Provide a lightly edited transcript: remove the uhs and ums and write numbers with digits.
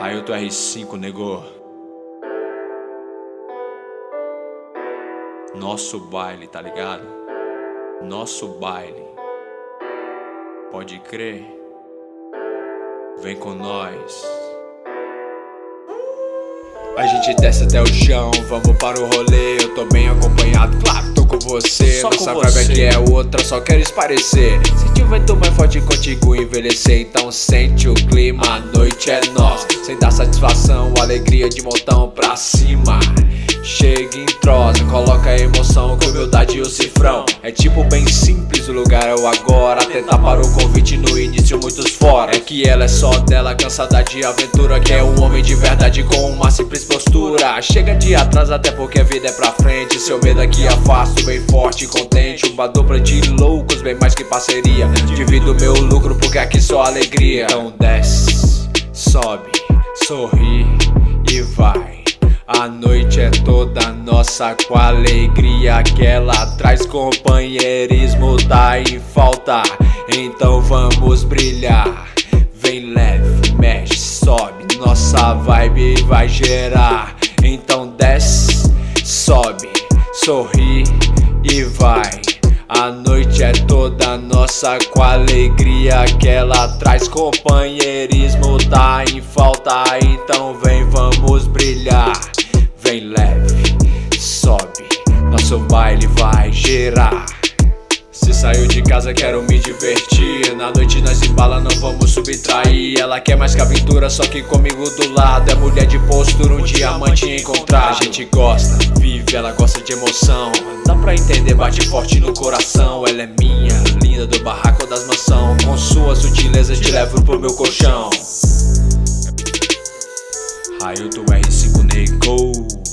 Ailton R5, negou. Nosso baile, tá ligado? Nosso baile. Pode crer. Vem com nós. A gente desce até o chão, vamos para o rolê. Eu tô bem acompanhado, claro, tô com você. Só Nossa com vibe você. aqui é outra, só quero esparecer. Senti o vento mais forte contigo envelhecer. Então sente o clima, a noite é nossa. Sem dar satisfação, alegria de montão pra cima. Chega em trosa, coloca a emoção com humildade e o cifrão. É tipo bem simples, o lugar é o agora. Tentar para o convite no início, muitos fora. É que ela é só dela, cansada de aventura. Que é um homem de verdade com uma simples postura. Chega de atrás até porque a vida é pra frente. Seu medo aqui afasto, bem forte e contente. Uma dupla de loucos, bem mais que parceria. Divido meu lucro porque aqui só alegria. Então desce, sobe, sorri e vai. A noite é toda nossa com a alegria que ela traz. Companheirismo tá em falta, então vamos brilhar. Vem leve, mexe, sobe, nossa vibe vai gerar. Então desce, sobe, sorri e vai. A noite é toda nossa com a alegria que ela traz. Companheirismo tá em falta, então vem, vamos brilhar. Vem leve, sobe, nosso baile vai gerar. Se saiu de casa quero me divertir. Na noite nós embala, não vamos subtrair. Ela quer mais que aventura, só que comigo do lado. É mulher de postura, um diamante encontrar. A gente gosta, vive, ela gosta de emoção. Dá pra entender, bate forte no coração. Ela é minha, linda do barraco das mansão. Com suas sutilezas te levo pro meu colchão. Ailton R5 negou.